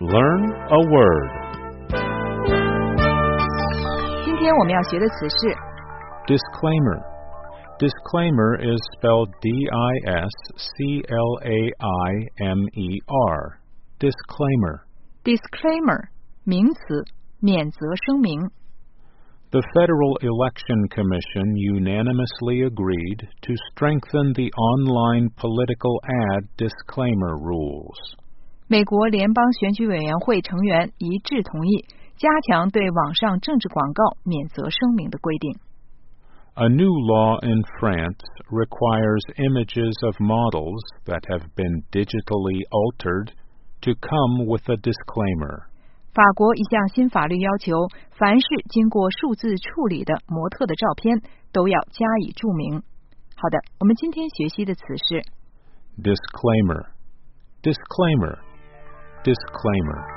Learn a word. 今天我们要学的词是 Disclaimer. Disclaimer is spelled D-I-S-C-L-A-I-M-E-R. Disclaimer. disclaimer 名词，免责声明。 The Federal Election Commission unanimously agreed to strengthen the online political ad disclaimer rules. 美国联邦选举委员会成员一致同意加强对网上政治广告免责声明的规定。 A new law in France requires images of models that have been digitally altered to come with a disclaimer. 法国一项新法律要求，凡是经过数字处理的模特的照片都要加以注明。好的，我们今天学习的词是 Disclaimer. Disclaimer. Disclaimer.